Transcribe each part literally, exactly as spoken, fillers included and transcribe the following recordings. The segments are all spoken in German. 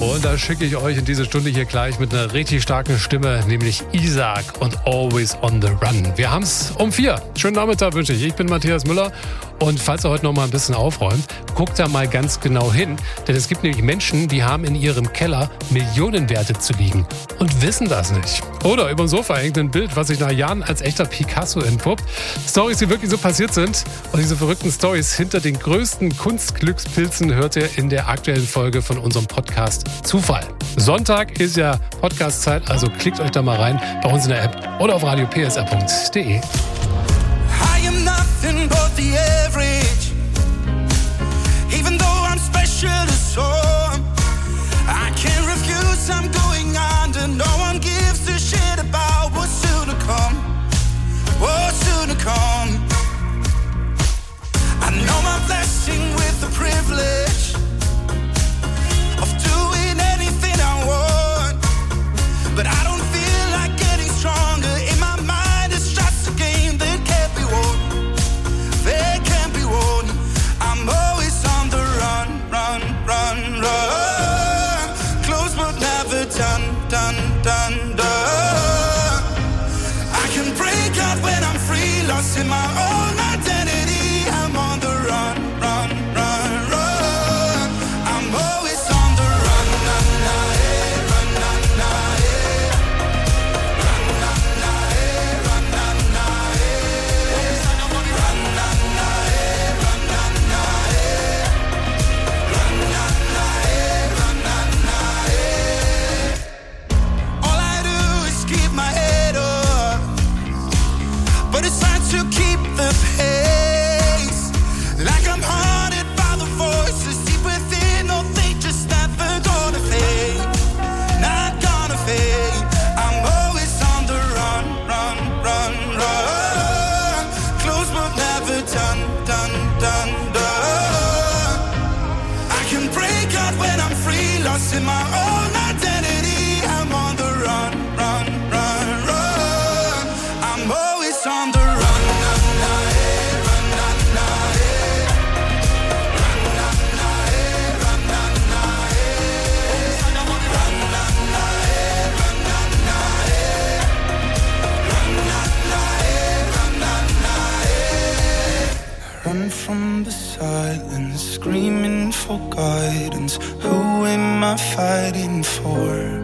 Und da schicke ich euch in diese Stunde hier gleich mit einer richtig starken Stimme, nämlich Isaac und Always on the Run. Wir haben es um vier. Schönen Nachmittag wünsche ich. Ich bin Matthias Müller. Und falls ihr heute noch mal ein bisschen aufräumt, guckt da mal ganz genau hin. Denn es gibt nämlich Menschen, die haben in ihrem Keller Millionenwerte zu liegen und wissen das nicht. Oder über dem Sofa hängt ein Bild, was sich nach Jahren als echter Picasso entpuppt. Storys, die wirklich so passiert sind. Und diese verrückten Storys hinter den größten Kunstglückspilzen hört ihr in der aktuellen Folge von unserem Podcast Zufall. Sonntag ist ja Podcast-Zeit, also klickt euch da mal rein bei uns in der App oder auf radio p s r punkt d e. I am nothing but the average. Even though I'm special to some, I can't refuse, I'm going under. No one gives a shit about what's soon to come. What's soon to come. I know my blessing with the privilege of doing anything I want, but I don't feel like getting stronger. In my mind it's just a game that can't be won. They can't be won. I'm always on the run, run, run, run. Close but never done, done, done, done. I can break out when I'm free, lost in my own identity. I'm on the run, run, run, run. I'm always on the run, na, na, eh, run, na, na, eh. Run, na, na, eh, run, na, na, eh. Run, na, na, eh, run, na, na, eh. Run, na, na, eh, run, na, na, eh. All I do is keep my head up, but it's hard to keep the pace. Like I'm haunted by the voices deep within. No, they just never gonna fade. Not gonna fade. I'm always on the run, run, run, run. Close but never done, done, done, done. I can break out when I'm free, lost in my own identity. I'm on the run, run, run, run. I'm always on the run, na, na, eh, run, na, na, eh. Run, na, na, eh, run, na, na, eh. Run, na, na, eh, run, na, na, eh. Run, na, na, eh, run, na, na, eh. Run from the silence, screaming for guidance. Who am I fighting for?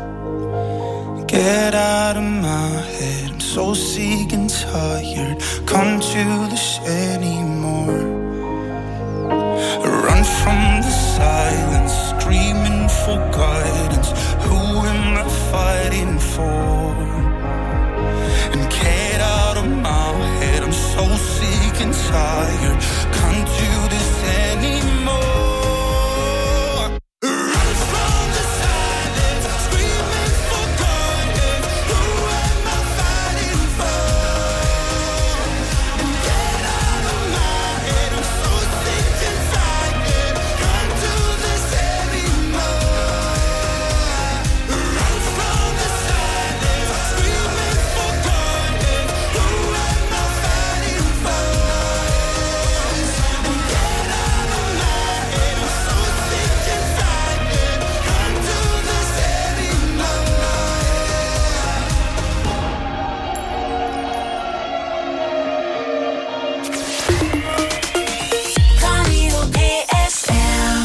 Get out of my head, I'm so sick and tired. Can't do this anymore. Run from the silence, screaming for guidance. Who am I fighting for? And get out of my head, I'm so sick and tired. Can't do this anymore. Run from the silence, screaming for guidance. Who am I fighting for? And get out of my head, I'm so sick and tired. Can't do this anymore. Run from the silence, screaming for guidance. Who am I fighting for? And get out of my head, I'm so sick and tired. Can't do this anymore. Radio P S R.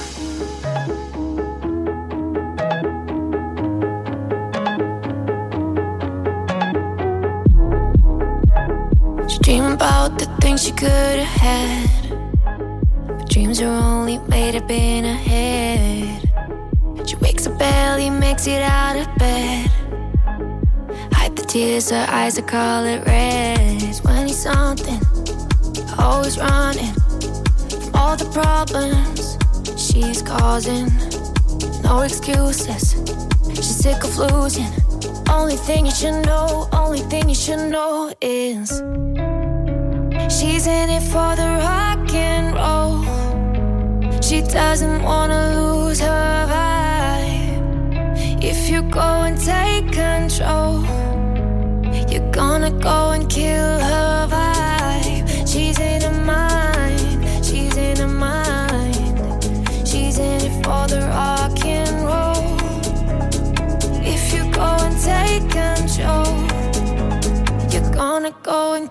She dream about the things she could have had, but dreams are only made up in her head. She wakes up early, makes it out of bed, hide the tears, her eyes are color red. twenty something, always running from all the problems she's causing. No excuses, she's sick of losing. Only thing you should know, only thing you should know is she's in it for the rock and roll. She doesn't wanna lose her vibe. If you go and take control, you're gonna go and kill her vibe. She's in her mind, she's in her mind. She's in it for the rock and roll.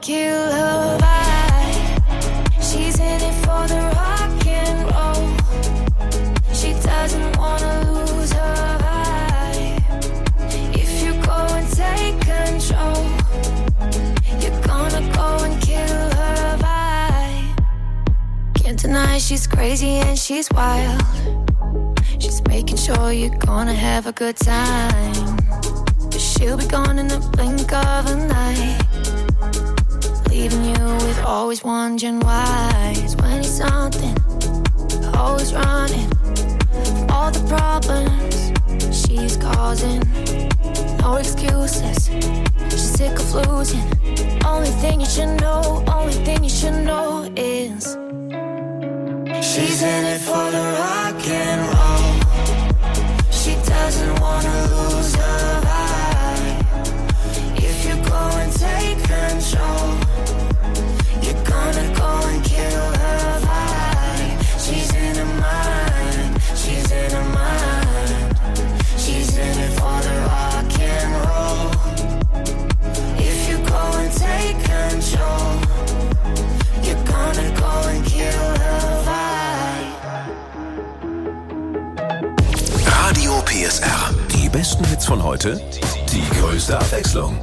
kill her vibe. She's in it for the rock and roll. She doesn't wanna lose her vibe. If you go and take control, you're gonna go and kill her vibe. Can't deny she's crazy and she's wild. She's making sure you're gonna have a good time. But she'll be gone in the blink of an eye, leaving you with always wondering why. It's twenty something, always running from all the problems she's causing. No excuses, she's sick of losing. Only thing you should know, only thing you should know is she's in it for the rock and roll. She doesn't wanna lose her vibe. If you go and take control, you're gonna go and kill her vibe. She's in her mind, she's in her mind. She's in it for the rock and roll. If you go and take control, you're gonna go and kill her vibe. Radio P S R. Die besten Hits von heute, die größte Abwechslung.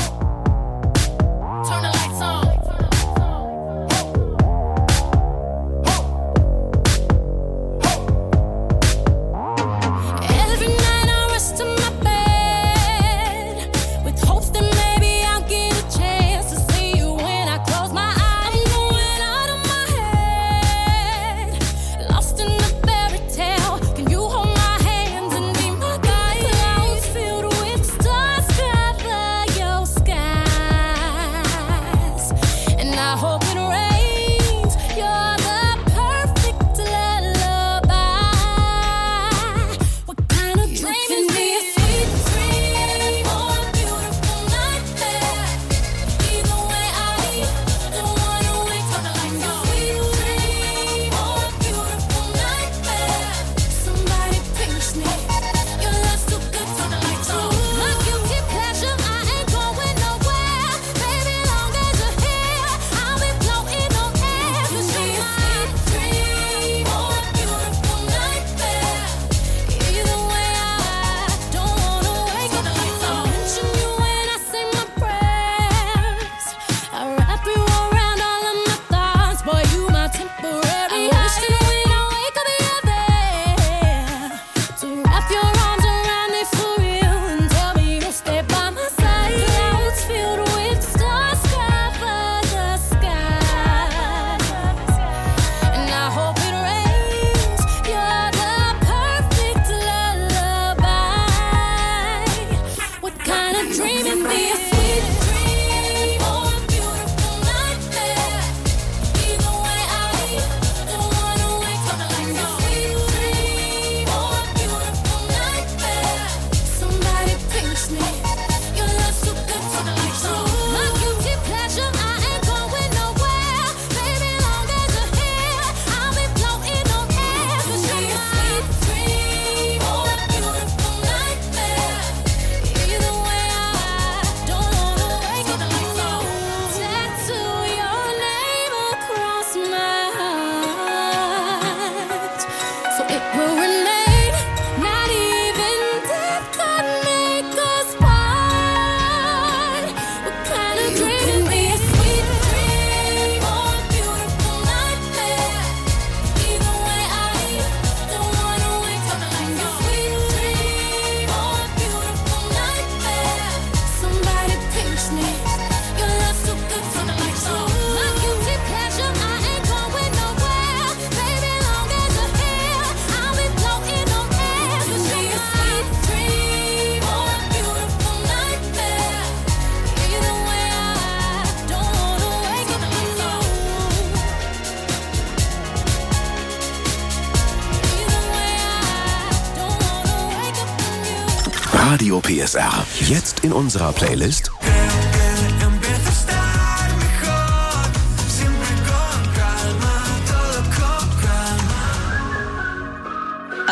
Radio P S R. Jetzt in unserer Playlist.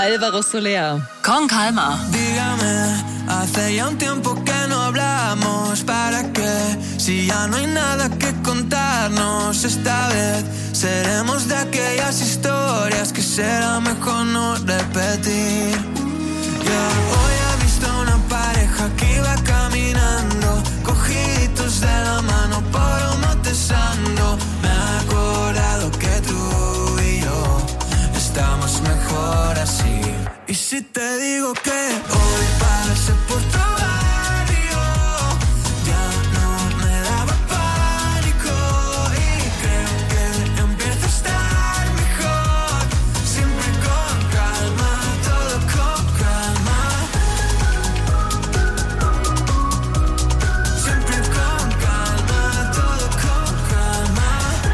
Álvaro Soler. Con calma. Dígame, hace ya un tiempo que no hablamos. ¿Para qué? Si ya no hay nada que contarnos. Esta vez seremos de aquellas historias que será mejor no repetir. Yeah. Hoy he visto una pareja que iba caminando, cogiditos de la mano por un Montesano. Me he acordado que tú y yo estamos mejor así. Y si te digo que hoy pasé por tu barrio, ya no me daba pánico. Y creo que empieza a estar mejor. Siempre con calma, todo con calma. Siempre con calma, todo con calma.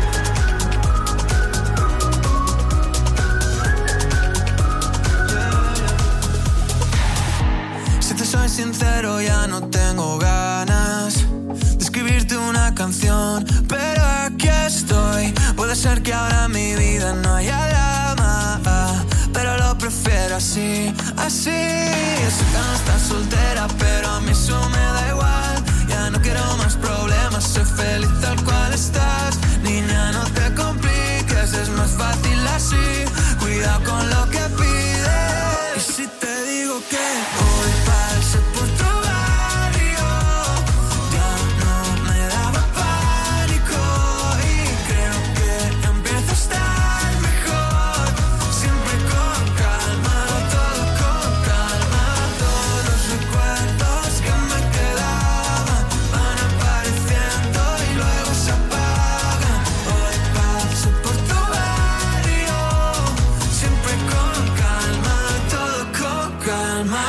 Si te soy sincero, ya no tengo ganas de escribirte una canción, pero aquí estoy. Puede ser que ahora en mi vida no haya drama, pero lo prefiero así, así. Sé que no estás soltera, pero a mí eso me da igual. Ya no quiero más problemas, soy feliz tal cual estás. Niña, no te compliques, es más fácil así. Cuidado con lo que pides. Y si te digo que hoy pasé por tu barrio, ya no me daba pánico. Y creo que empieza a estar mejor. Siempre con calma, todo con calma. Todos los recuerdos que me quedaban van apareciendo y luego se apagan. Hoy pasé por tu barrio, siempre con calma, todo con calma.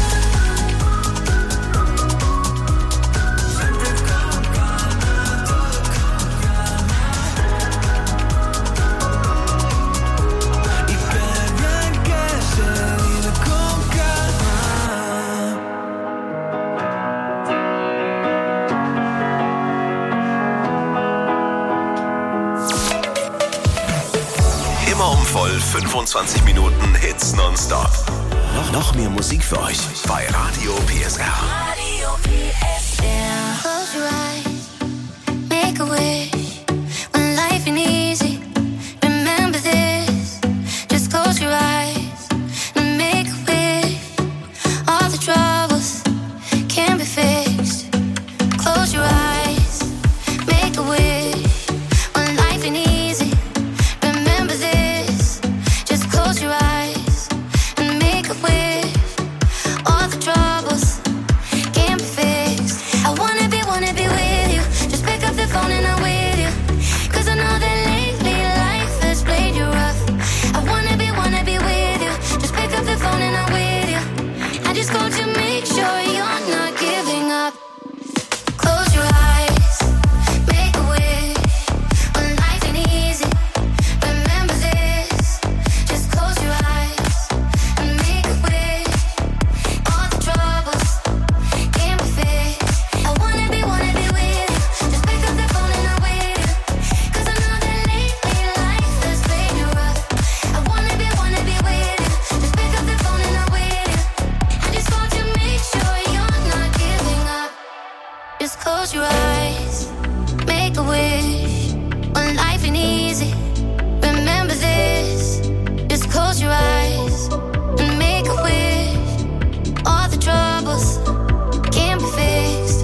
Siempre con calma, todo con calma. Y qué bien que se vive con calma. Immer um voll fünfundzwanzig Minuten Hits nonstop. Noch, noch mehr Musik für euch bei Radio P S R. Radio P S R. Close your eyes, make a wish. When life ain't easy, remember this. Just close your eyes and make a wish. All the troubles can be fixed. Close your eyes, make a wish. When life ain't easy, remember this. Just close your eyes and make a wish. All the troubles can be fixed. I wanna be, wanna be with you. Just pick up the phone and I'm with you. Cause I know that lately life has played you rough. I wanna be, wanna be with you. Just pick up the phone and I'm with you. I just called to make sure you're not giving up. Close your eyes, make a wish. When life ain't easy, remember this. Just close your eyes and make a wish. All the troubles can be fixed. I wanna be, wanna be with you. Just pick up the phone and I'm with you. Cause I know that lately life has played you rough. I wanna be, wanna be with you. Just pick up the phone and I'm with you. I just called to make sure you're not giving up. Just close your eyes, make a wish. When life ain't easy, remember this. Just close your eyes and make a wish. All the troubles can be fixed.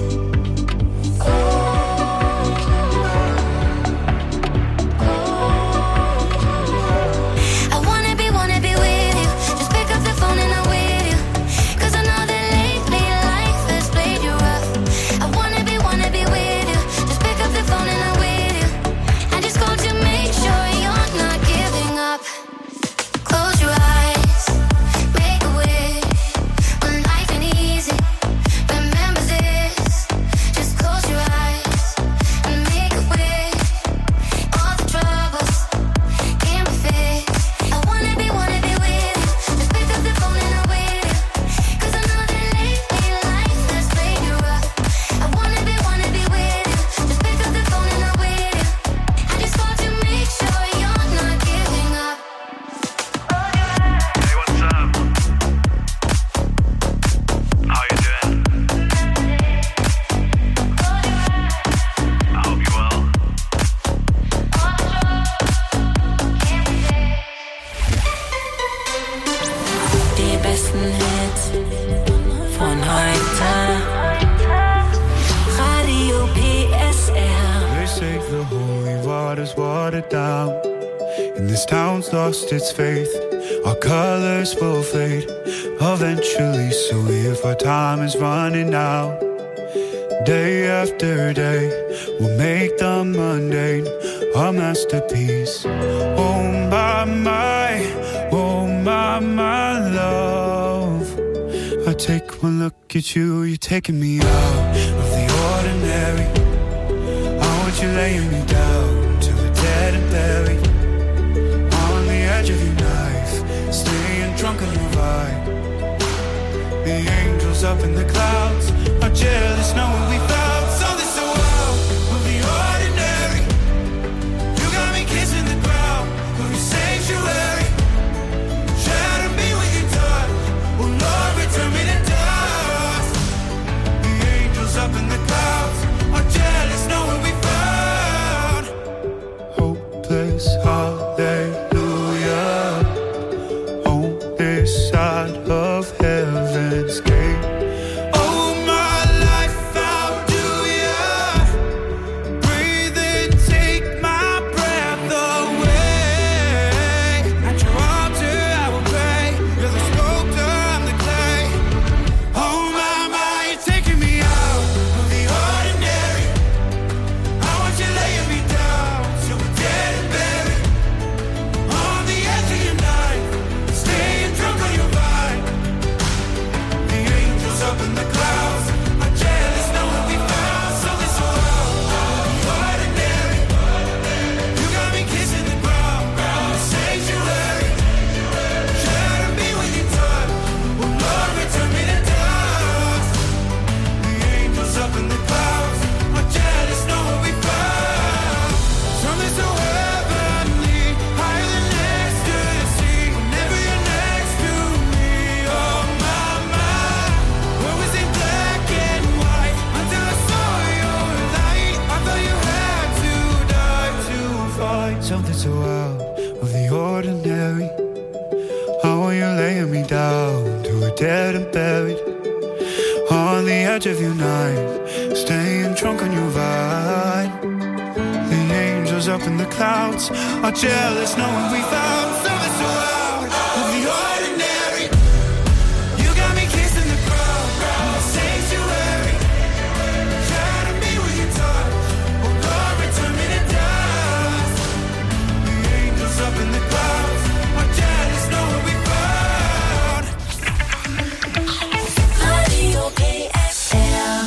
I wanna be, wanna be with you. Just pick up the phone and I'm with you. Cause I know that lately life has played you rough. I wanna be, wanna be with you. besten Hits von heute. Radio P S R. They say the holy water's watered down, and this town's lost its faith. Our colors will fade eventually, so if our time is running out, day after day, we'll make the mundane our masterpiece. Oh my, my, oh my, my love. I take one look at you, you're taking me out of the ordinary. I want you laying me down till we're dead and buried on the edge of your knife, staying drunk on your vibe. The angels up in the clouds are jealous knowing we found something so out of the ordinary. You got me kissing the ground of your sanctuary. Shatter me with your touch, oh Lord, return me to dust. The angels up in the clouds are jealous knowing we found hopeless hallelujah on this side of heaven's gate. Oh my life, how do ya breathe and take my breath away? At your altar I will pray. You're the sculptor, I'm the clay. Oh my, my, you're taking me out of the ordinary. I want you laying me down till we're dead and buried on the edge of your knife, staying drunk on your vine. The angels up in the clouds are jealous knowing we found something so out of the ordinary. You got me kissing the ground, the sanctuary. Shatter me with your touch, oh Lord, return me to dust. The angels up in the clouds are jealous knowing we found something so heavenly, higher than ecstasy. Whenever you're next to me, oh my, my. What was in black and white until I saw your light? I thought you had to die to find something so out of the ordinary. How are you laying me down till we're dead and buried on the edge of your knife, staying drunk on your vine. The angels up in the clouds are jealous knowing we found something so out of the ordinary. You got me kissing the ground, the sanctuary. Shatter me with your touch, oh Lord, return me to dust. The angels up in the clouds are jealous knowing we found. Radio P S R.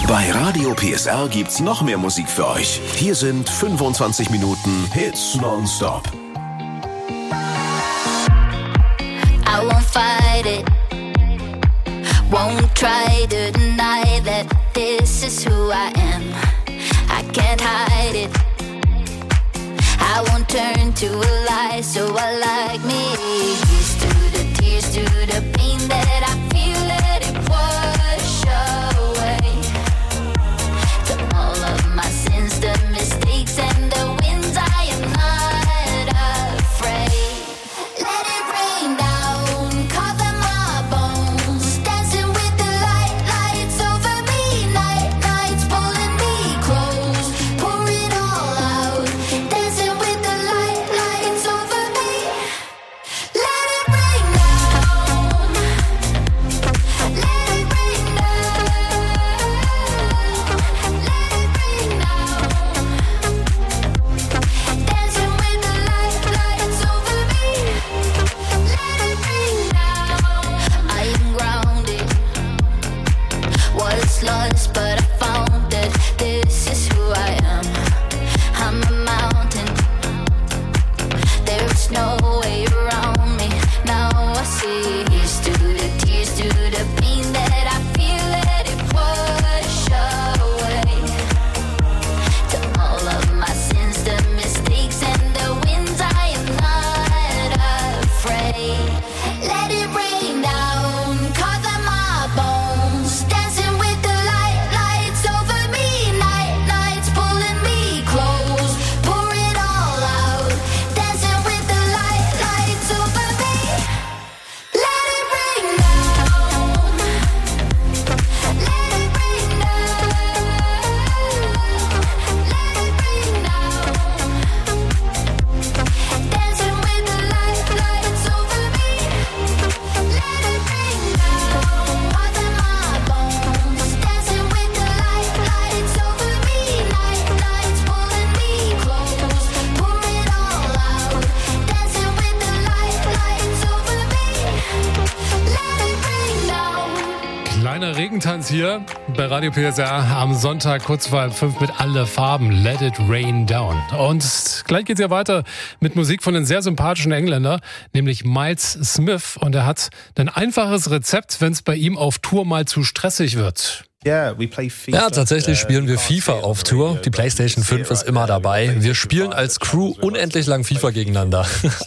Bei Radio P S R gibt's noch mehr Musik für euch. Hier sind fünfundzwanzig Minuten Hits nonstop. I won't fight it, won't try to deny that this is who I am. I can't hide it, I won't turn to a lie, so I like me. Here's to the tears, to the pain that I feel, let it wash away. To all of my sins, the mistakes and the wins, I am not afraid. Let it rain down, cover my bones, dancing with the light, lights over me, night, nights pulling me close, pour it all out, dancing with the light, lights over me. Let it rain down, let it rain down, let it rain down, dancing with the light, lights over me. Let it rain down. I am grounded, was lost but I found that this is who I am. I'm a mountain, there's no way around me. Now I see, here's to the tears, to the pain that I feel, let it wash away. To all of my sins, the mistakes and the wins, I am not afraid. Let it rain down, cover my bones, dancing with the light, lights over me, night, nights pulling me close, pour it all out, dancing with the light, lights over me. Let it rain down, let it rain down, let it rain down, dancing with the light, lights over me. Let it rain down, cover my bones, dancing with the light, lights over me, night, nights pulling me close, pour it all out, dancing with the light, lights over me. Let it rain down. Kleiner Regentanz hier bei Radio P S R am Sonntag kurz vor halb fünf mit Alle Farben, Let It Rain Down. Und gleich geht's ja weiter mit Musik von einem sehr sympathischen Engländer, nämlich Miles Smith. Und er hat ein einfaches Rezept, wenn es bei ihm auf Tour mal zu stressig wird. Ja, tatsächlich spielen wir FIFA auf Tour. Die PlayStation fünf ist immer dabei. Wir spielen als Crew unendlich lang FIFA gegeneinander.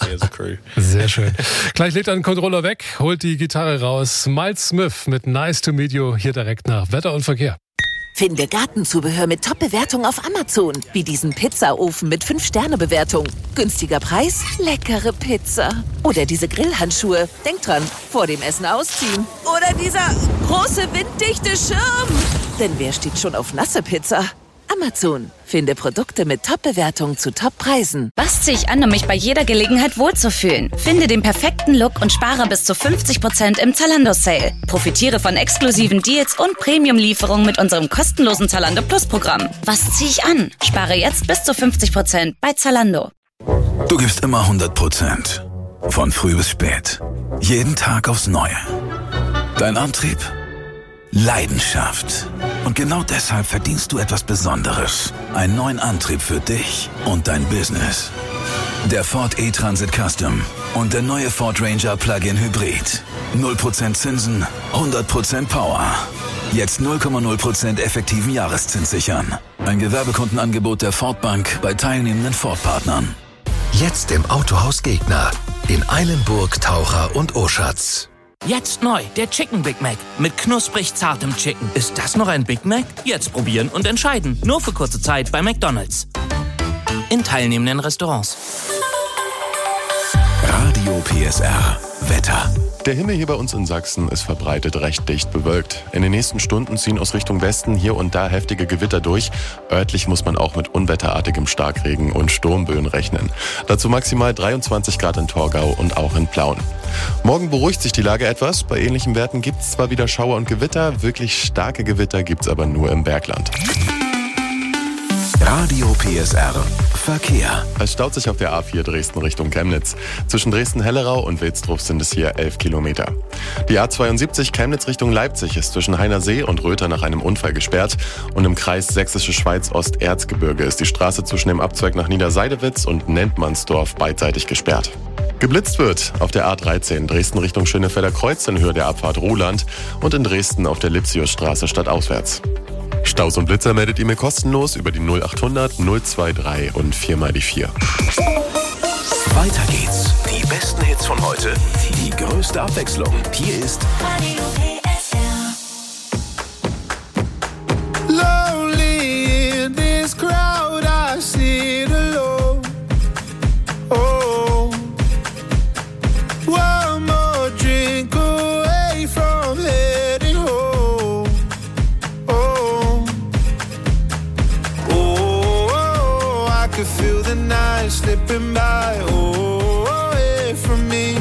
Sehr schön. Gleich legt er den Controller weg, holt die Gitarre raus. Miles Smith mit Nice to Meet You hier direkt nach Wetter und Verkehr. Finde Gartenzubehör mit Top-Bewertung auf Amazon. Wie diesen Pizzaofen mit fünf Sterne Bewertung. Günstiger Preis, leckere Pizza. Oder diese Grillhandschuhe. Denk dran, vor dem Essen ausziehen. Oder dieser große winddichte Schirm. Denn wer steht schon auf nasse Pizza? Amazon. Finde Produkte mit Top-Bewertung zu Top-Preisen. Was ziehe ich an, um mich bei jeder Gelegenheit wohlzufühlen? Finde den perfekten Look und spare bis zu fünfzig Prozent im Zalando-Sale. Profitiere von exklusiven Deals und Premium-Lieferungen mit unserem kostenlosen Zalando Plus-Programm. Was ziehe ich an? Spare jetzt bis zu fünfzig Prozent bei Zalando. Du gibst immer hundert Prozent. Von früh bis spät. Jeden Tag aufs Neue. Dein Antrieb? Leidenschaft. Und genau deshalb verdienst du etwas Besonderes. Einen neuen Antrieb für dich und dein Business. Der Ford E-Transit Custom und der neue Ford Ranger Plug-in Hybrid. null Prozent Zinsen, hundert Prozent Power. Jetzt null Komma null Prozent effektiven Jahreszins sichern. Ein Gewerbekundenangebot der Ford Bank bei teilnehmenden Ford-Partnern. Jetzt im Autohaus Gegner. In Eilenburg, Taucher und Oschatz. Jetzt neu, der Chicken Big Mac mit knusprig zartem Chicken. Ist das noch ein Big Mac? Jetzt probieren und entscheiden. Nur für kurze Zeit bei McDonald's. In teilnehmenden Restaurants. Radio P S R Wetter. Der Himmel hier bei uns in Sachsen ist verbreitet recht dicht bewölkt. In den nächsten Stunden ziehen aus Richtung Westen hier und da heftige Gewitter durch. Örtlich muss man auch mit unwetterartigem Starkregen und Sturmböen rechnen. Dazu maximal dreiundzwanzig Grad in Torgau und auch in Plauen. Morgen beruhigt sich die Lage etwas. Bei ähnlichen Werten gibt es zwar wieder Schauer und Gewitter, wirklich starke Gewitter gibt es aber nur im Bergland. Radio P S R Verkehr. Es staut sich auf der A vier Dresden Richtung Chemnitz. Zwischen Dresden-Hellerau und Wilsdruff sind es hier elf Kilometer. Die A zweiundsiebzig Chemnitz Richtung Leipzig ist zwischen Heinersee und Röther nach einem Unfall gesperrt. Und im Kreis Sächsische Schweiz-Ost-Erzgebirge ist die Straße zwischen dem Abzweig nach Niederseidewitz und Nentmannsdorf beidseitig gesperrt. Geblitzt wird auf der A dreizehn Dresden Richtung Schönefelder Kreuz in Höhe der Abfahrt Ruhland und in Dresden auf der Lipsiusstraße stadtauswärts. Staus und Blitzer meldet ihr mir kostenlos über die null achthundert null drunter und vier mal die vier. Weiter geht's. Die besten Hits von heute, die größte Abwechslung. Hier ist Radio P S R. Lonely in this crowd, I sit alone. Oh, one more drink away from heading home. Oh, oh, I could feel the night slipping by. Oh, away from me.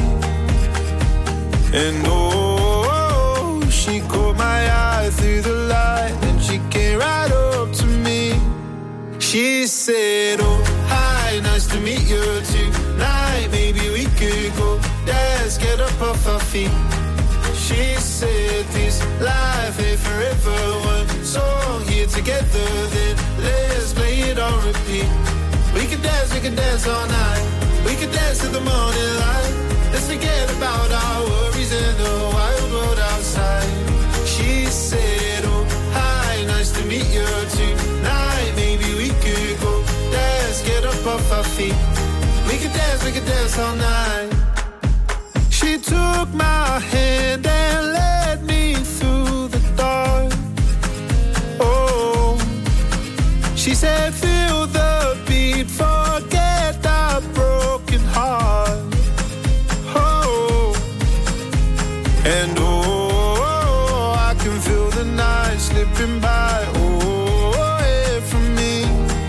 And oh, she caught my eye through the light, and she came right up to me. She said, oh, hi, nice to meet you tonight. Maybe we could go dance, get up off our feet. She said, this life ain't forever. One song here together, then let's play it on repeat. We could dance, we could dance all night. We could dance till the morning light. Let's forget about our worries in the wild world outside. She said, oh, hi, nice to meet you tonight. Maybe we could go dance, get up off our feet. We could dance, we could dance all night. She took my hand and led me through the dark. Oh, she said, feel the beat, forget our broken heart. Oh, and oh, I can feel the night slipping by. Oh, away from me.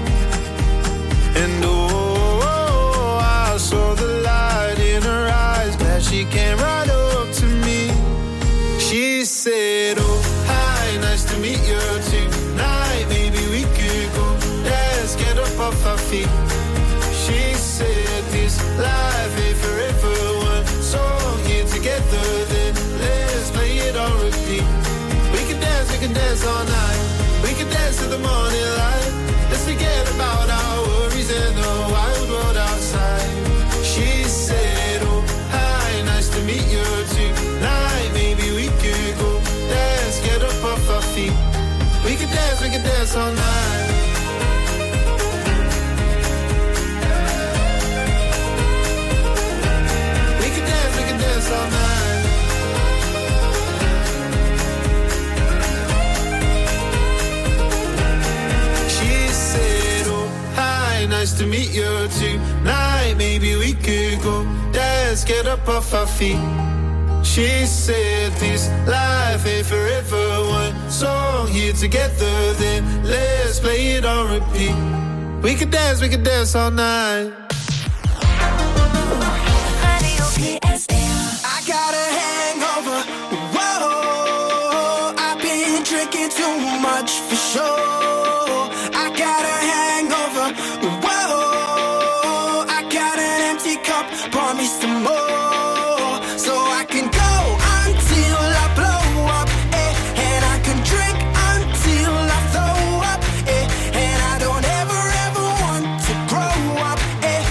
And oh, I saw the light in her eyes. Glad she came right up to me. She said, oh, hi, nice to meet you tonight. Maybe we could go dance, get up off our feet. She said, this life ain't forever. One song here together, then let's play it on repeat. We can dance, we can dance all night. We can dance till the morning light. Let's forget about our worries in the wild world outside. She said, oh, hi, nice to meet you tonight. Maybe we could go dance, get up off our feet. We can dance, we can dance all night. We can dance, we can dance all night. She said, oh, hi, nice to meet you tonight. Maybe we could go dance, get up off our feet. She said, this life ain't forever. One song here together, then let's play it on repeat. We could dance, we could dance all night. I got a hangover. Whoa, I've been drinking too much for sure. I got a hangover. Whoa, I got an empty cup. Pour me some more, so I can go until I blow up, eh? And I can drink until I throw up, eh? And I don't ever ever want to grow up, eh?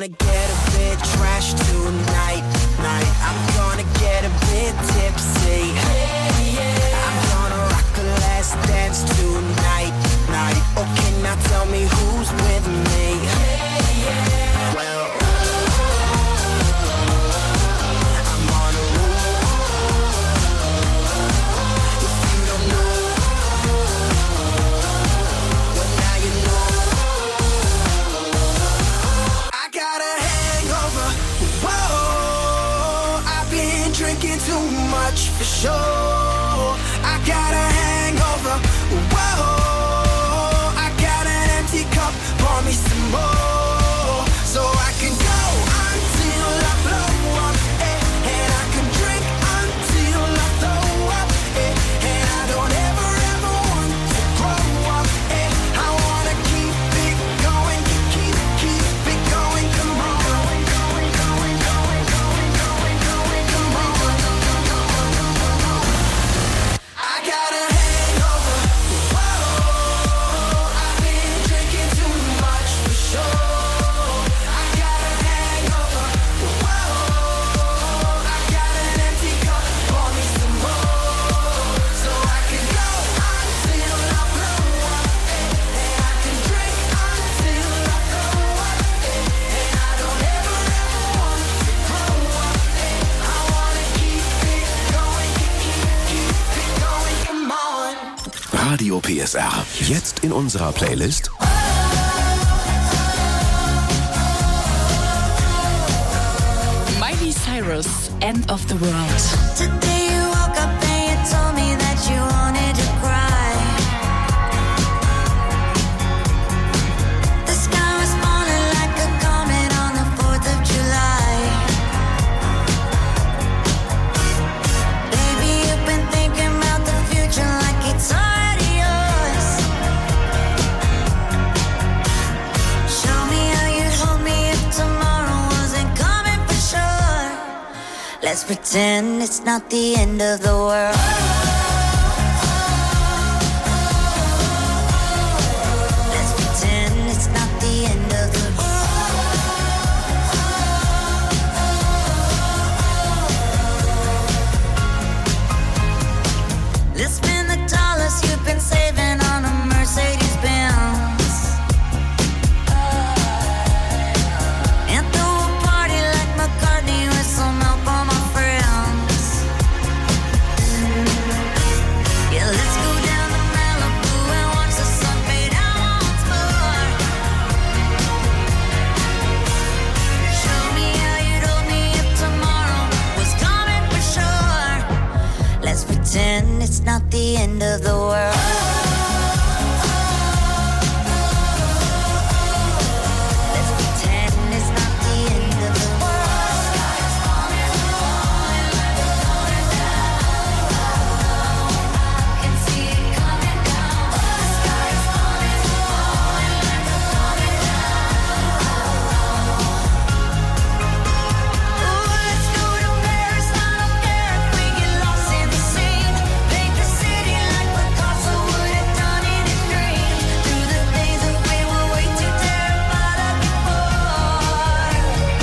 gonna get a bit trashed tonight, night. I'm gonna get a bit tipsy. I'm gonna rock the last dance tonight, night. Okay, now tell me who's with me. Well, I'm on a roll. If you don't know, well now you know. I got a hangover. Whoa, I've been drinking too much for sure. I got a hangover. Whoa, I got an empty cup. Pour me some more, so I can go until I blow up, eh, and I can drink until I throw up, eh, and I don't ever ever want to grow up, eh. I wanna keep it going, keep keep it going. Come on, going, going, going, going, going, going, going, come on. I got a hangover. Whoa, I've been drinking too much for sure. I got a hangover. Whoa, I got an empty cup. Pour me some more, so I can go until I blow up, eh, and I can drink until I throw up, eh, and I don't ever ever want to grow up, eh. I wanna keep it going, keep keep it going. Come on. Radio P S R. Jetzt in unserer Playlist Miley Cyrus, End of the World. Today you woke up and you told me that you wanted to cry. The sky was falling like a comet on the fourth of July. Baby, you've been thinking about the future like it's already yours. Show me how you'd hold me if tomorrow wasn't coming for sure. Let's pretend it's not the end of the world. Let's pretend it's not the end of the world. Let's spend the dollars you've been saving on a Mercedes Benz. And throw a party like McCartney with some help on my friends. Yeah, let's go down to Malibu and watch the sun fade out once more. Show me how you'd hold me if tomorrow was coming for sure. Let's pretend it's not the end of the world. Let's pretend it's not the end of the world. Sky's falling, falling like a falling down. I can see it coming down. The sky's falling, falling like a falling down. Ooh, let's go to Paris. I don't care if we get lost in the scene. Paint the city like Picasso would have done in his dream. Through the days that we were way too terrified of before.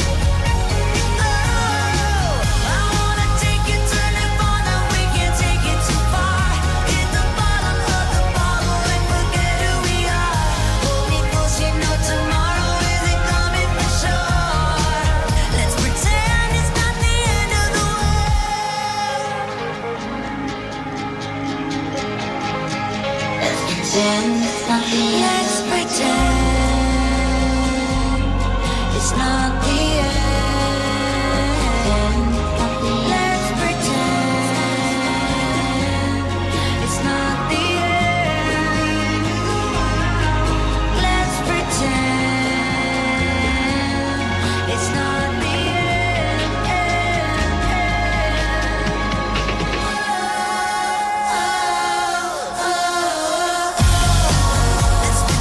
Oh, I wanna take you to Nirvana. We can't take it too far. Hit the bottom of the bottle and forget who we are. Hold me close, you know tomorrow isn't coming for sure. Let's pretend it's not the end of the world. Let's pretend it's not the end. Let's pretend it's not the end. Let's pretend it's not the end. Let's pretend it's not the end. Let's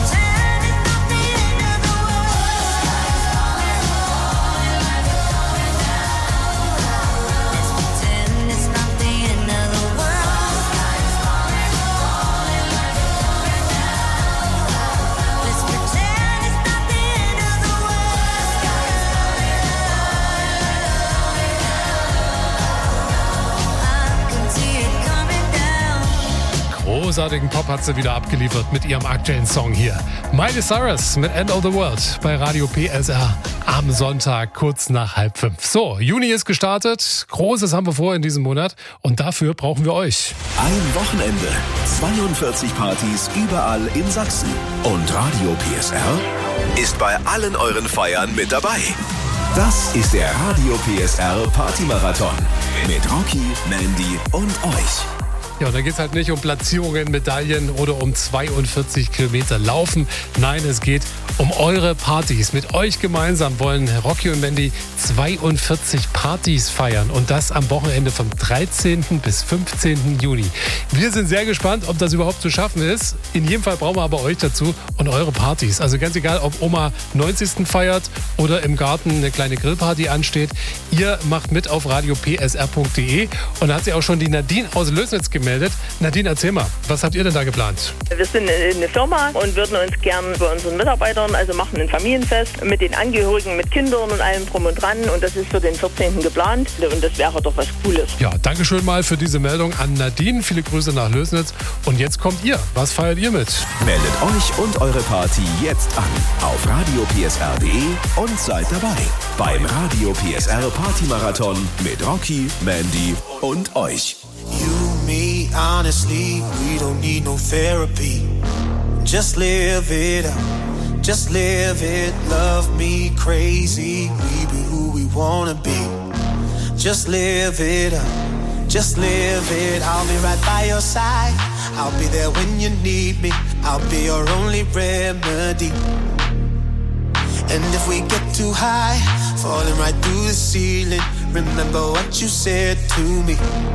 Großartigen Pop hat sie wieder abgeliefert mit ihrem aktuellen Song hier. Miley Cyrus mit End of the World bei Radio P S R am Sonntag kurz nach halb fünf. So, Juni ist gestartet. Großes haben wir vor in diesem Monat und dafür brauchen wir euch. Ein Wochenende, zweiundvierzig Partys überall in Sachsen. Und Radio P S R ist bei allen euren Feiern mit dabei. Das ist der Radio P S R Partymarathon mit Rocky, Mandy und euch. Ja, und da geht es halt nicht um Platzierungen, Medaillen oder um zweiundvierzig Kilometer Laufen. Nein, es geht um eure Partys. Mit euch gemeinsam wollen Rocky und Mandy zweiundvierzig Partys feiern. Und das am Wochenende vom dreizehnten bis fünfzehnten Juni. Wir sind sehr gespannt, ob das überhaupt zu schaffen ist. In jedem Fall brauchen wir aber euch dazu und eure Partys. Also ganz egal, ob Oma neunzigsten feiert oder im Garten eine kleine Grillparty ansteht. Ihr macht mit auf radio p s r punkt d e. Und da hat sich auch schon die Nadine aus Lösnitz gemeldet. Nadine, erzähl mal, was habt ihr denn da geplant? Wir sind eine Firma und würden uns gern bei unseren Mitarbeitern, also machen ein Familienfest mit den Angehörigen, mit Kindern und allem drum und dran. Und das ist für den vierzehnten geplant. Und das wäre doch was Cooles. Ja, danke schön mal für diese Meldung an Nadine. Viele Grüße nach Lösnitz. Und jetzt kommt ihr. Was feiert ihr mit? Meldet euch und eure Party jetzt an auf radio p s r punkt d e und seid dabei beim Radio P S R Partymarathon mit Rocky, Mandy und euch. You, me, honestly, we don't need no therapy. Just live it up, just live it. Love me crazy, we be who we wanna be. Just live it up, just live it. I'll be right by your side, I'll be there when you need me. I'll be your only remedy. And if we get too high, falling right through the ceiling, remember what you said to me.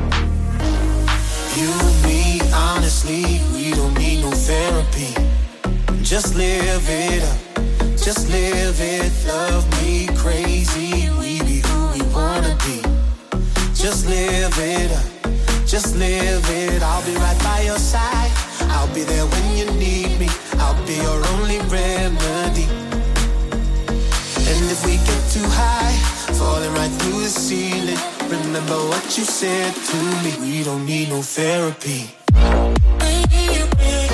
You, me, honestly, we don't need no therapy. Just live it up, just live it. Love me crazy, we be who we wanna be. Just live it up, just live it. I'll be right by your side, I'll be there when you need me. I'll be your only remedy. And if we get too high, falling right through the ceiling, remember what you said to me. We don't need no therapy. We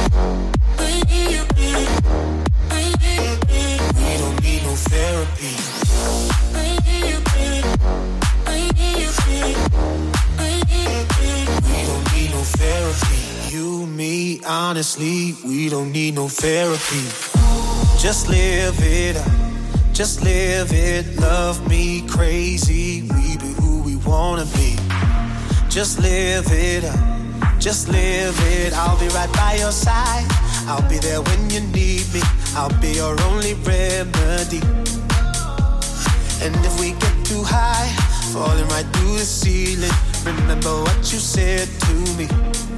don't need no therapy. We don't need no therapy. You, me, honestly, we don't need no therapy. Just live it up, just live it. Love me crazy, we be who we wanna be. Just live it up, just live it. I'll be right by your side, I'll be there when you need me. I'll be your only remedy. And if we get too high, falling right through the ceiling, remember what you said to me.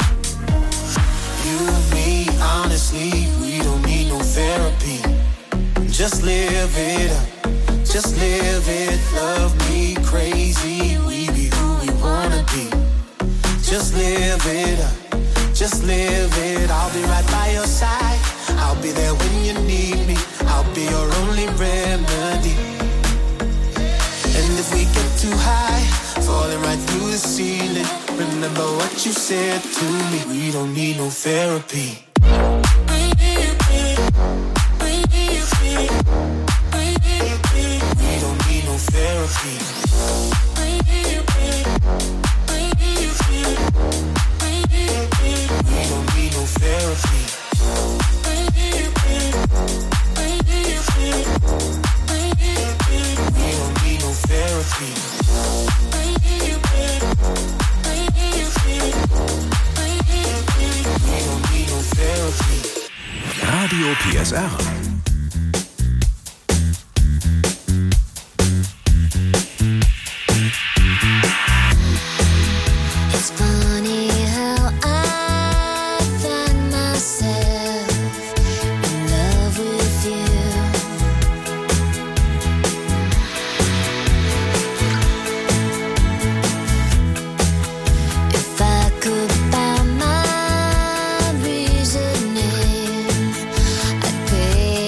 You, me, honestly, we don't need no therapy. Just live it up, just live it. Love me crazy, we be who we wanna be. Just live it up, just live it. I'll be right by your side, I'll be there when you need me. I'll be your only remedy. And if we get too high, falling right through the ceiling, remember what you said to me. We don't need no therapy. We don't need no therapy. We don't need no therapy. We don't need no therapy. We don't need no therapy. Radio P S R. It's funny how I find myself in love with you. If I could find my reasoning, I'd pay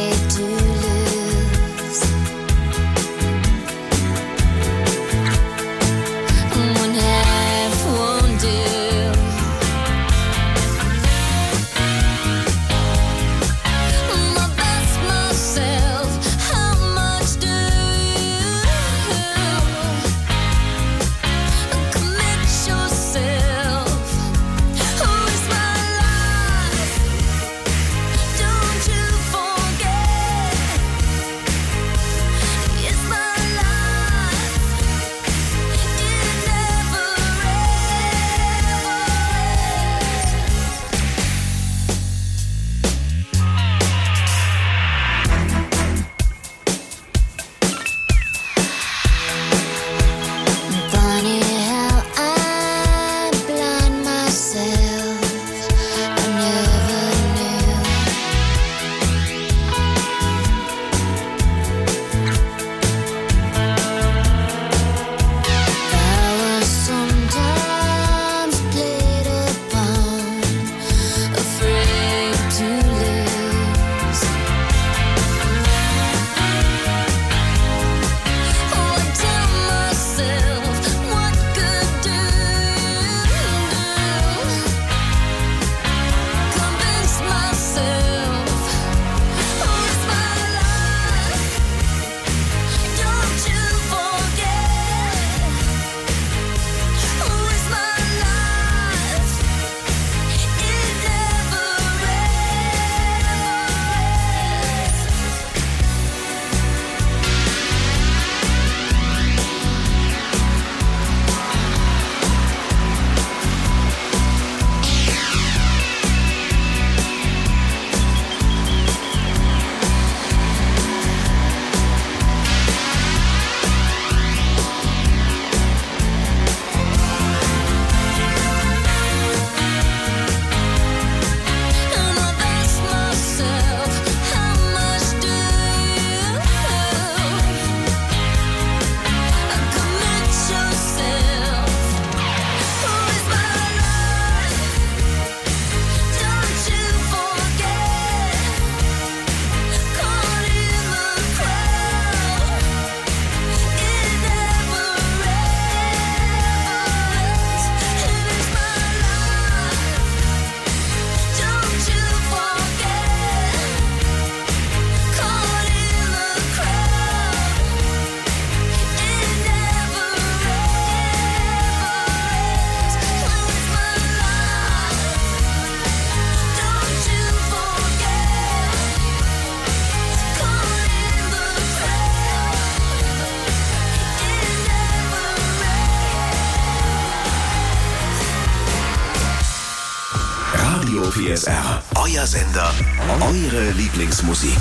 Radio P S R. Euer Sender, eure Lieblingsmusik.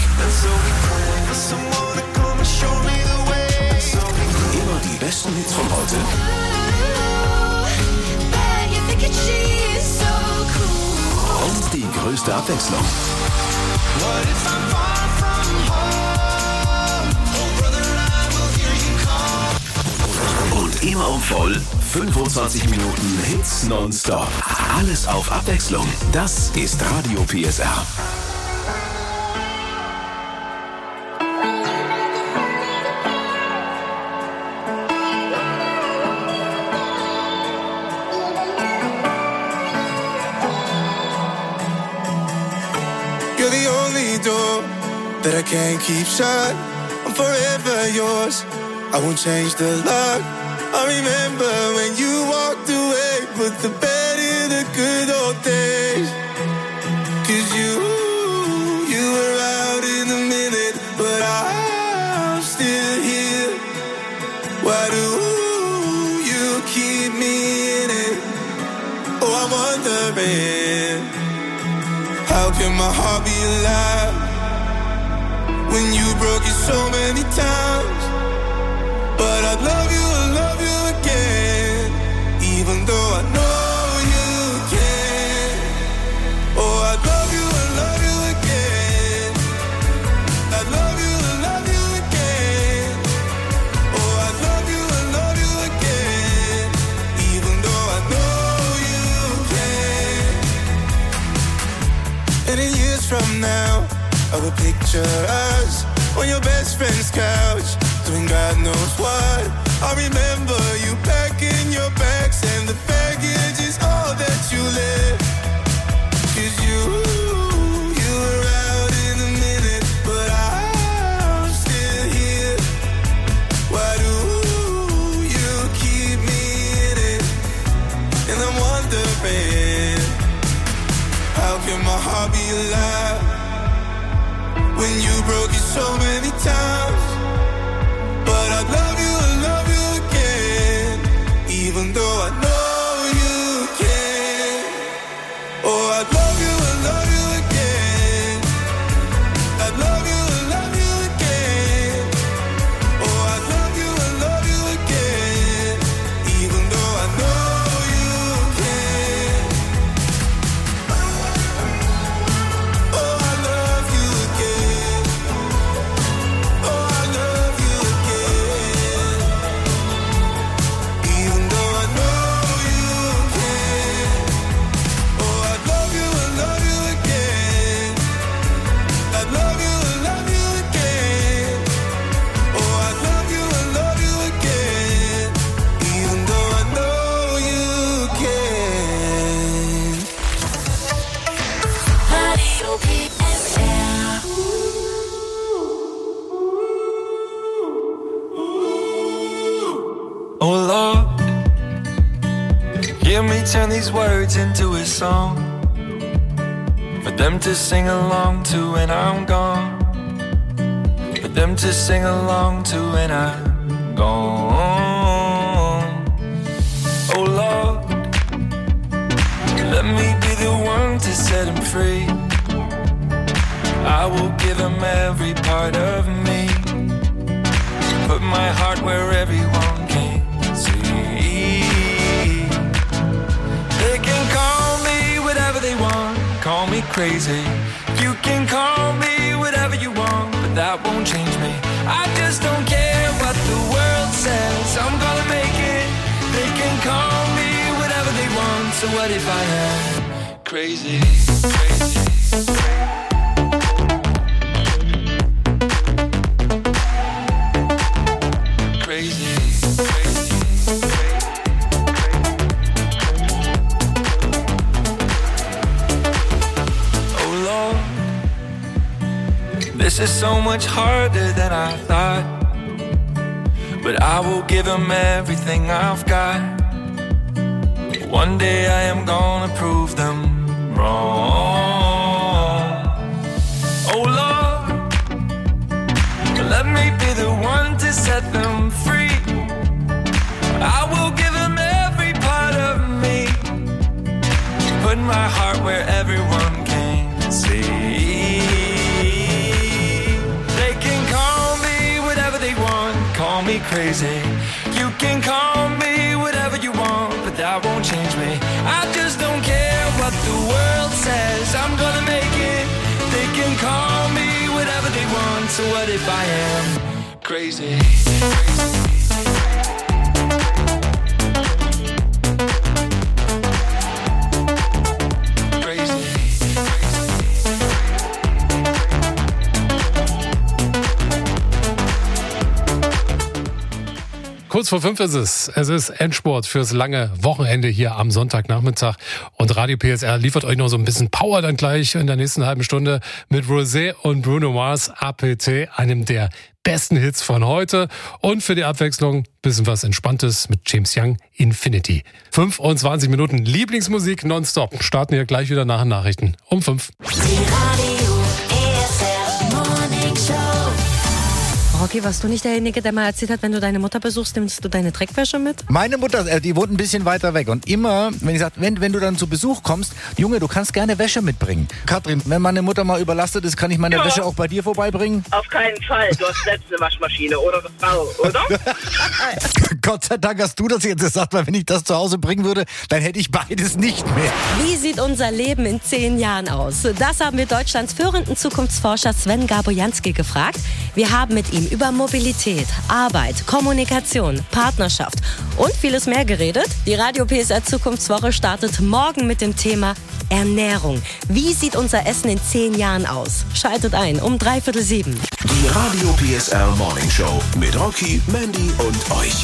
Immer die besten Hits von heute. Und die größte Abwechslung. Und immer um voll fünfundzwanzig Minuten Hits nonstop. Alles auf Abwechslung. Das ist Radio P S R. You're the only door that I can't keep shut. I'm forever yours. I won't change the lock. I remember when you walked away, put the bed in the good old days. Cause you, you were out in a minute, but I'm still here. Why do you keep me in it? Oh, I'm wondering, how can my heart be alive when you broke it so many times? But I'd love you, I'd love you again, even though I know you can. Oh, I'd love you, I'd love you again. I'd love you, I'd love you again. Oh, I'd love you, I'd love you again, even though I know you can. And in years from now, I will picture us on your best friend's couch, doing God knows what. I remember you packing your bags, and the baggage is all that you left. Cause you, you were out in a minute, but I'm still here. Why do you keep me in it? And I'm wondering, how can my heart be alive when you broke it so many times? But I'd love you, I'd love you again, even though I know you can. Oh, I'd love you, I'd love you again. I'd love you, I'd love you again. Oh, I'd love you, I'd love you again, even though I know you can. Oh, I love you again. Oh, I love you again, even though I know you can. Oh, I'd love you, I'd love you again. I'd love you, I'd love you again. Oh, I'd love you, I'd love you again, even though I know you can. Radio P S R. Oh Lord, hear me turn these words into a song for them to sing along to when I'm gone, for them to sing along to when I'm gone. Oh Lord, let me be the one to set him free. I will give him every part of me, put my heart where everyone can see. They can call me whatever they want, call me crazy. You can call me whatever you want, but that won't change me. I just don't care what the world says, I'm gonna make it. They can call me whatever they want, so what if I am crazy, crazy? Crazy, crazy. Oh Lord, this is so much harder than I thought, but I will give him everything I've got. One day I am gonna prove them wrong. Oh Lord, let me be the one to set them free. I will give them every part of me, put my heart where everyone can see. They can call me whatever they want, call me crazy. You can call me whatever you want, but that won't change me. I just don't care what the world says, I'm gonna make it. They can call me whatever they want, so what if I am crazy? Kurz vor fünf ist es. Es ist Endspurt fürs lange Wochenende hier am Sonntagnachmittag. Und Radio P S R liefert euch noch so ein bisschen Power dann gleich in der nächsten halben Stunde mit Rosé und Bruno Mars A P T, einem der besten Hits von heute. Und für die Abwechslung ein bisschen was Entspanntes mit James Young, Infinity. fünfundzwanzig Minuten Lieblingsmusik nonstop. Starten hier gleich wieder nach den Nachrichten um fünf. Rocky, warst du nicht derjenige, der mal erzählt hat, wenn du deine Mutter besuchst, nimmst du deine Dreckwäsche mit? Meine Mutter, die wohnt ein bisschen weiter weg. Und immer, wenn ich sage, wenn, wenn du dann zu Besuch kommst, Junge, du kannst gerne Wäsche mitbringen. Katrin, wenn meine Mutter mal überlastet ist, kann ich meine ja. Wäsche auch bei dir vorbeibringen? Auf keinen Fall. Du hast selbst eine Waschmaschine oder eine Frau, oder? Gott sei Dank hast du das jetzt gesagt, weil wenn ich das zu Hause bringen würde, dann hätte ich beides nicht mehr. Wie sieht unser Leben in zehn Jahren aus? Das haben wir Deutschlands führenden Zukunftsforscher Sven Gabojanski gefragt. Wir haben mit ihm über Mobilität, Arbeit, Kommunikation, Partnerschaft und vieles mehr geredet. Die Radio P S R Zukunftswoche startet morgen mit dem Thema Ernährung. Wie sieht unser Essen in zehn Jahren aus? Schaltet ein um dreiviertel sieben. Die Radio P S R Morning Show mit Rocky, Mandy und euch.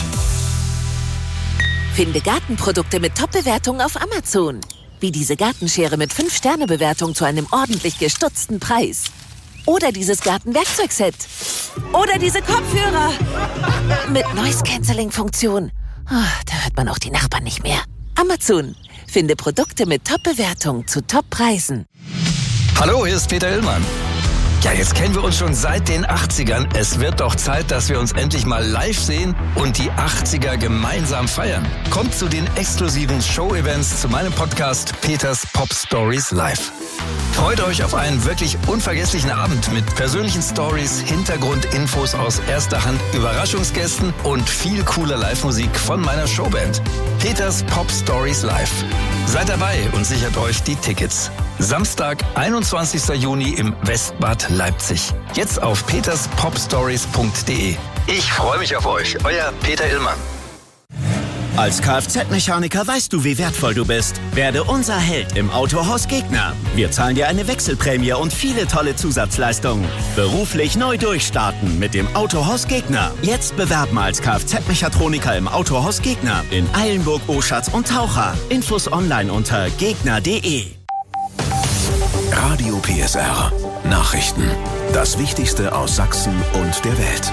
Finde Gartenprodukte mit Top-Bewertungen auf Amazon. Wie diese Gartenschere mit fünf Sterne Bewertung zu einem ordentlich gestutzten Preis. Oder dieses Gartenwerkzeugset. Oder diese Kopfhörer. Mit Noise-Canceling-Funktion. Oh, da hört man auch die Nachbarn nicht mehr. Amazon. Finde Produkte mit Top-Bewertung zu Top-Preisen. Hallo, hier ist Peter Illmann. Ja, jetzt kennen wir uns schon seit den achtzigern. Es wird doch Zeit, dass wir uns endlich mal live sehen und die achtziger gemeinsam feiern. Kommt zu den exklusiven Show-Events zu meinem Podcast Peters Pop Stories Live. Freut euch auf einen wirklich unvergesslichen Abend mit persönlichen Stories, Hintergrundinfos aus erster Hand, Überraschungsgästen und viel cooler Live-Musik von meiner Showband. Peters Pop Stories Live. Seid dabei und sichert euch die Tickets. Samstag, einundzwanzigster Juni im Westbad Leipzig. Jetzt auf peters pop stories punkt de. Ich freue mich auf euch. Euer Peter Illmann. Als Kfz-Mechaniker weißt du, wie wertvoll du bist. Werde unser Held im Autohaus Gegner. Wir zahlen dir eine Wechselprämie und viele tolle Zusatzleistungen. Beruflich neu durchstarten mit dem Autohaus Gegner. Jetzt bewerben als Kfz-Mechatroniker im Autohaus Gegner in Eilenburg, Oschatz und Taucher. Infos online unter gegner punkt de. Radio P S R. Nachrichten. Das Wichtigste aus Sachsen und der Welt.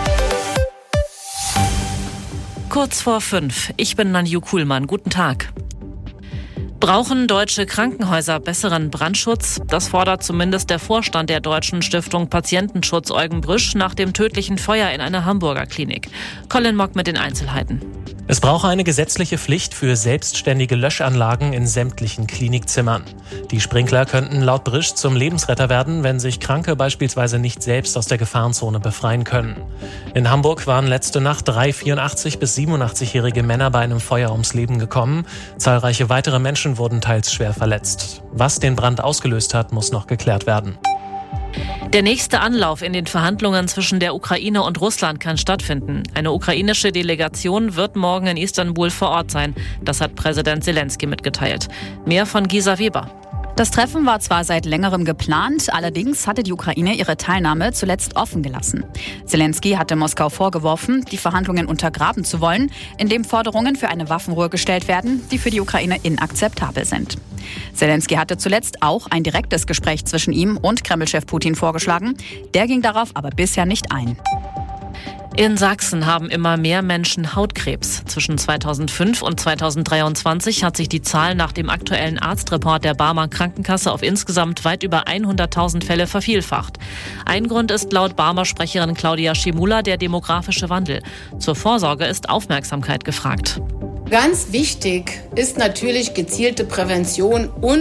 Kurz vor fünf. Ich bin Nanju Kuhlmann. Guten Tag. Brauchen deutsche Krankenhäuser besseren Brandschutz? Das fordert zumindest der Vorstand der Deutschen Stiftung Patientenschutz Eugen Brüsch nach dem tödlichen Feuer in einer Hamburger Klinik. Colin Mock mit den Einzelheiten. Es brauche eine gesetzliche Pflicht für selbstständige Löschanlagen in sämtlichen Klinikzimmern. Die Sprinkler könnten laut Brisch zum Lebensretter werden, wenn sich Kranke beispielsweise nicht selbst aus der Gefahrenzone befreien können. In Hamburg waren letzte Nacht drei vierundachtzig- bis siebenundachtzigjährige Männer bei einem Feuer ums Leben gekommen. Zahlreiche weitere Menschen wurden teils schwer verletzt. Was den Brand ausgelöst hat, muss noch geklärt werden. Der nächste Anlauf in den Verhandlungen zwischen der Ukraine und Russland kann stattfinden. Eine ukrainische Delegation wird morgen in Istanbul vor Ort sein. Das hat Präsident Zelensky mitgeteilt. Mehr von Gisa Weber. Das Treffen war zwar seit längerem geplant, allerdings hatte die Ukraine ihre Teilnahme zuletzt offen gelassen. Zelensky hatte Moskau vorgeworfen, die Verhandlungen untergraben zu wollen, indem Forderungen für eine Waffenruhe gestellt werden, die für die Ukraine inakzeptabel sind. Zelensky hatte zuletzt auch ein direktes Gespräch zwischen ihm und Kreml-Chef Putin vorgeschlagen. Der ging darauf aber bisher nicht ein. In Sachsen haben immer mehr Menschen Hautkrebs. Zwischen zweitausendfünf und zweitausenddreiundzwanzig hat sich die Zahl nach dem aktuellen Arztreport der Barmer Krankenkasse auf insgesamt weit über hunderttausend Fälle vervielfacht. Ein Grund ist laut Barmer Sprecherin Claudia Schimula der demografische Wandel. Zur Vorsorge ist Aufmerksamkeit gefragt. Ganz wichtig ist natürlich gezielte Prävention und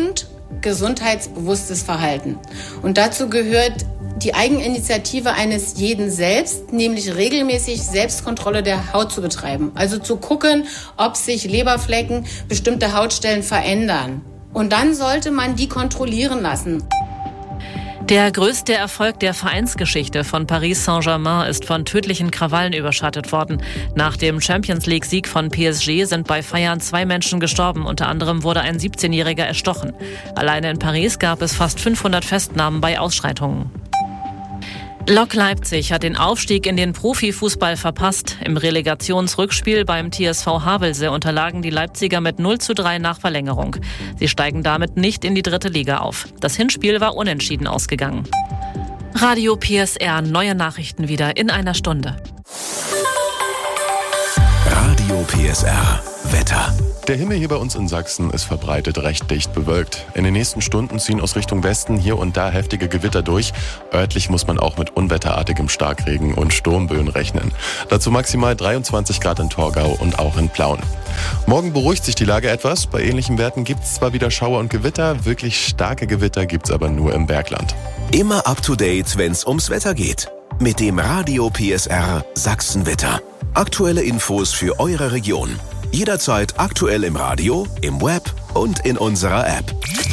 gesundheitsbewusstes Verhalten. Und dazu gehört die Eigeninitiative eines jeden selbst, nämlich regelmäßig Selbstkontrolle der Haut zu betreiben. Also zu gucken, ob sich Leberflecken, bestimmte Hautstellen verändern. Und dann sollte man die kontrollieren lassen. Der größte Erfolg der Vereinsgeschichte von Paris Saint-Germain ist von tödlichen Krawallen überschattet worden. Nach dem Champions-League-Sieg von P S G sind bei Feiern zwei Menschen gestorben. Unter anderem wurde ein siebzehnjähriger erstochen. Alleine in Paris gab es fast fünfhundert Festnahmen bei Ausschreitungen. Lok Leipzig hat den Aufstieg in den Profifußball verpasst. Im Relegationsrückspiel beim T S V Havelse unterlagen die Leipziger mit null zu drei nach Verlängerung. Sie steigen damit nicht in die dritte Liga auf. Das Hinspiel war unentschieden ausgegangen. Radio P S R, neue Nachrichten wieder in einer Stunde. Radio P S R Wetter. Der Himmel hier bei uns in Sachsen ist verbreitet recht dicht bewölkt. In den nächsten Stunden ziehen aus Richtung Westen hier und da heftige Gewitter durch. Örtlich muss man auch mit unwetterartigem Starkregen und Sturmböen rechnen. Dazu maximal dreiundzwanzig Grad in Torgau und auch in Plauen. Morgen beruhigt sich die Lage etwas. Bei ähnlichen Werten gibt es zwar wieder Schauer und Gewitter, wirklich starke Gewitter gibt es aber nur im Bergland. Immer up to date, wenn's ums Wetter geht. Mit dem Radio P S R Sachsenwetter. Aktuelle Infos für eure Region. Jederzeit aktuell im Radio, im Web und in unserer App.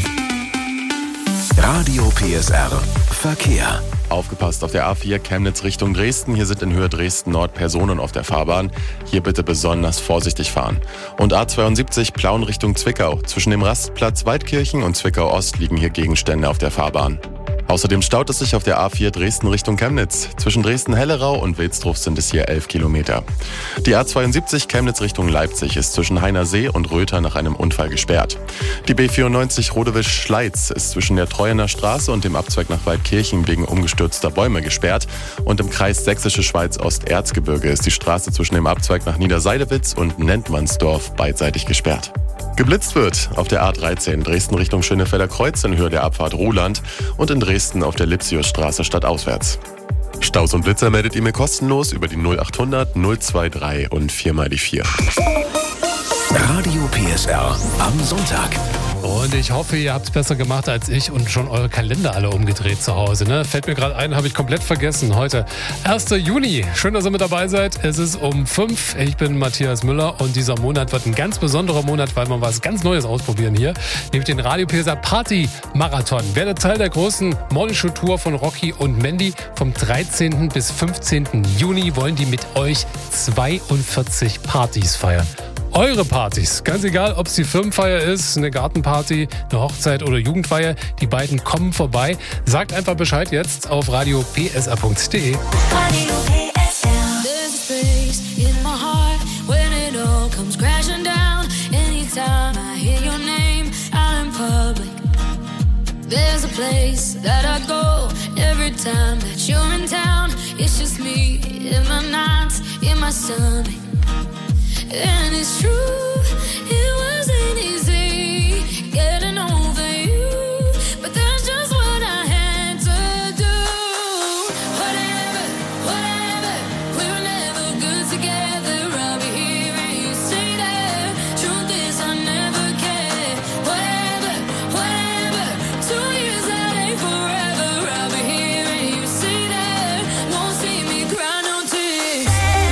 Radio P S R Verkehr. Aufgepasst auf der A vier Chemnitz Richtung Dresden. Hier sind in Höhe Dresden-Nord Personen auf der Fahrbahn. Hier bitte besonders vorsichtig fahren. Und A zweiundsiebzig Plauen Richtung Zwickau. Zwischen dem Rastplatz Waldkirchen und Zwickau Ost liegen hier Gegenstände auf der Fahrbahn. Außerdem staut es sich auf der A vier Dresden Richtung Chemnitz. Zwischen Dresden-Hellerau und Wilsdruf sind es hier elf Kilometer. Die A zweiundsiebzig Chemnitz Richtung Leipzig ist zwischen Heinersee und Röther nach einem Unfall gesperrt. Die B vierundneunzig Rodewisch-Schleiz ist zwischen der Treuener Straße und dem Abzweig nach Waldkirchen wegen umgestürzter Bäume gesperrt. Und im Kreis Sächsische Schweiz-Osterzgebirge ist die Straße zwischen dem Abzweig nach Niederseidewitz und Nentmannsdorf beidseitig gesperrt. Geblitzt wird auf der A dreizehn Dresden Richtung Schönefelder Kreuz in Höhe der Abfahrt Roland und in Dresden auf der Lipsiusstraße stadtauswärts. Staus und Blitzer meldet ihr mir kostenlos über die null achthundert null drunter und vier mal die vier. Radio P S R am Sonntag. Und ich hoffe, ihr habt es besser gemacht als ich und schon eure Kalender alle umgedreht zu Hause. Ne? Fällt mir gerade ein, habe ich komplett vergessen. Heute, erster Juni. Schön, dass ihr mit dabei seid. Es ist um fünf. Ich bin Matthias Müller und dieser Monat wird ein ganz besonderer Monat, weil wir was ganz Neues ausprobieren hier. Nämlich den Radio P S R Party Marathon. Werdet Teil der großen Morning Show Tour von Rocky und Mandy. Vom dreizehnten bis fünfzehnten Juni wollen die mit euch zweiundvierzig Partys feiern. Eure Partys, ganz egal, ob es die Firmenfeier ist, eine Gartenparty, eine Hochzeit oder Jugendfeier, die beiden kommen vorbei. Sagt einfach Bescheid jetzt auf radio p s r punkt d e. Radio P S R. There's a space in my heart when it all comes crashing down. Anytime I hear your name out in public. There's a place that I go every time that you're in town. It's just me in my nights, in my stomach. And it's true, it wasn't easy getting over you, but that's just what I had to do. Whatever, whatever, we were never good together. I'll be here and you say that. Truth is I never cared. Whatever, whatever, two years that ain't forever. I'll be here and you say that. Won't see me cry no tears.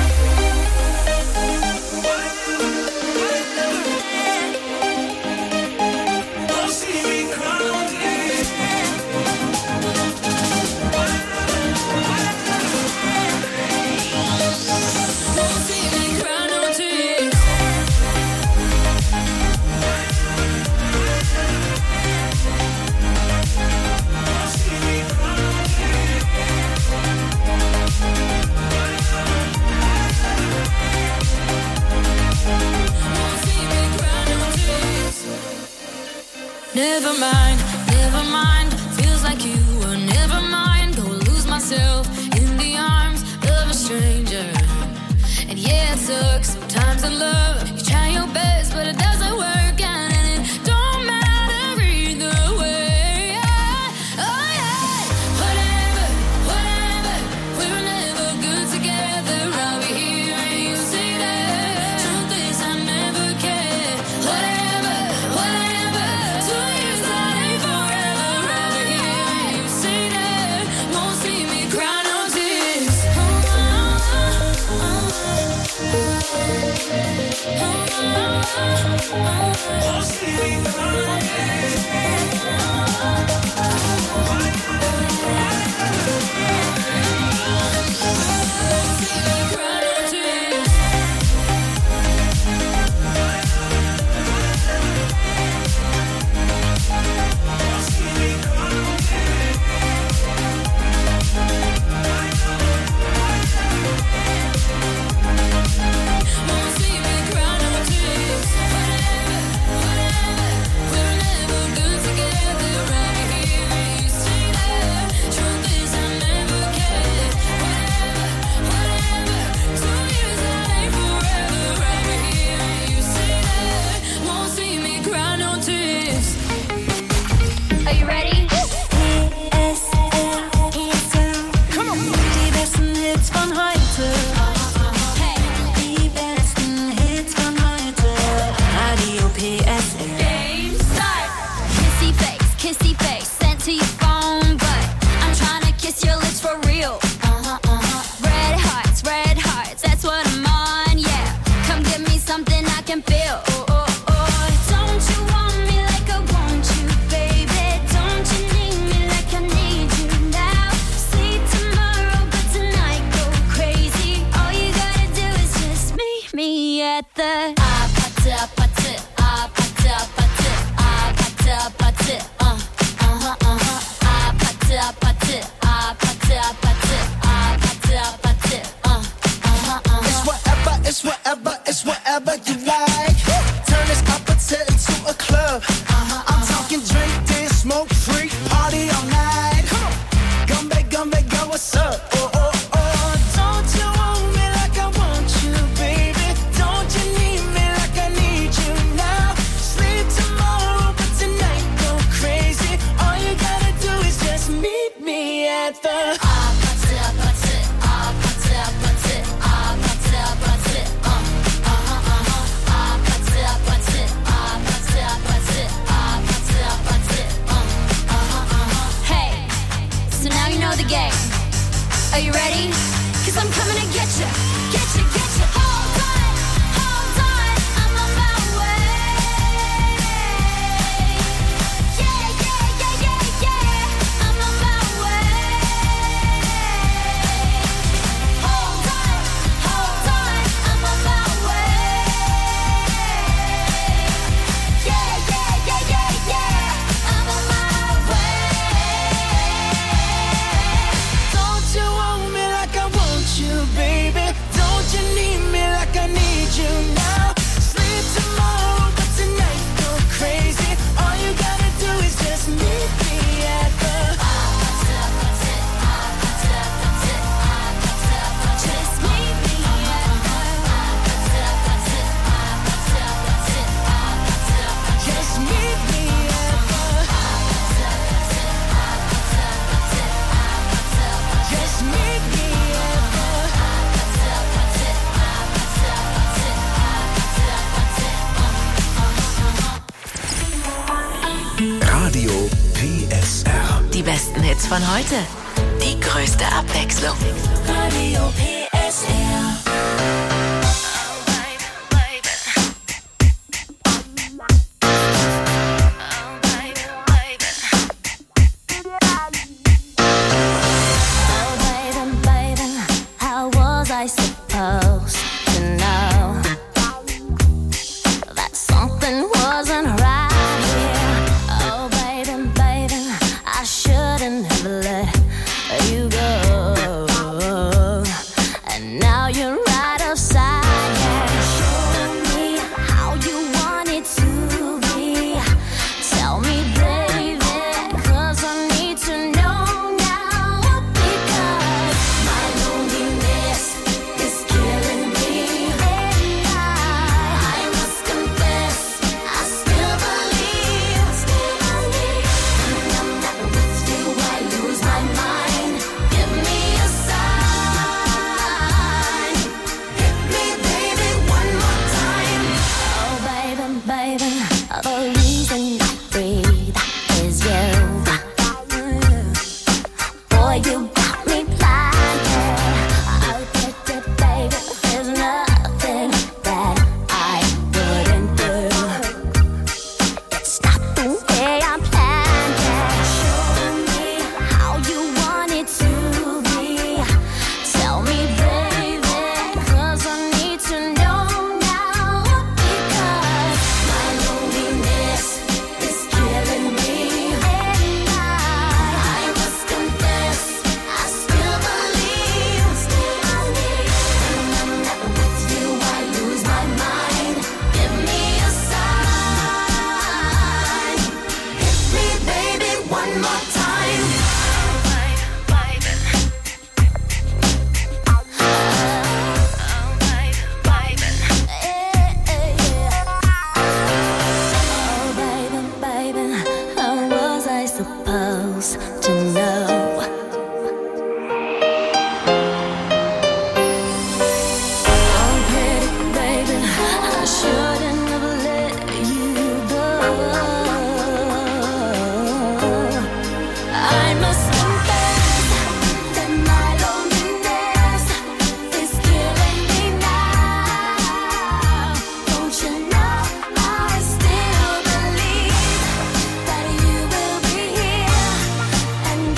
Never mind, never mind. Feels like you were never mine. Go lose myself in the arms of a stranger. And yeah, it sucks sometimes in love. You try your best, but it doesn't work out, and it don't matter either way. Oh yeah, whatever, whatever. We were never good together. I'll be here and you say that. Truth is I never cared. Whatever, whatever. Two years that ain't freak, party all night. Come on. Come back, come back, girl, what's up? Oh, oh, oh. Don't you want me like I want you, baby? Don't you need me like I need you now? Sleep tomorrow, but tonight go crazy. All you gotta do is just meet me at the Are you ready? Cause I'm coming to get you, get you, get you. Hold on, hold on, I'm on my way. Yeah, yeah, yeah, yeah, yeah, I'm on my way. Hold on, hold on, I'm on my way. Yeah, yeah, yeah, yeah, yeah, I'm on my way. Don't you want me like I want you, baby? Don't you need me like I need you now? Sleep tomorrow, but tonight go crazy. All you gotta do is just meet me at the just meet me at the just meet me at the just meet me Radio P S R. Die besten Hits von heute. Die größte Abwechslung. Radio P S R. And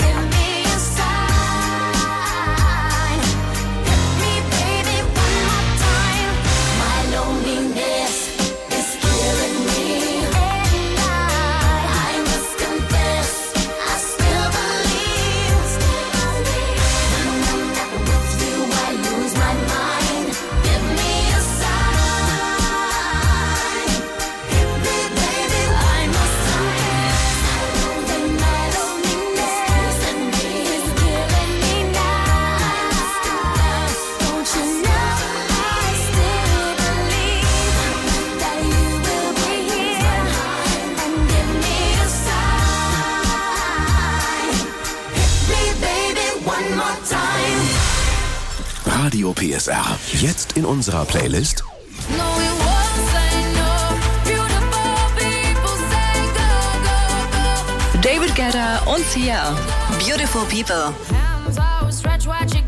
Radio P S R. Jetzt in unserer Playlist David Guetta und Sia. Beautiful People.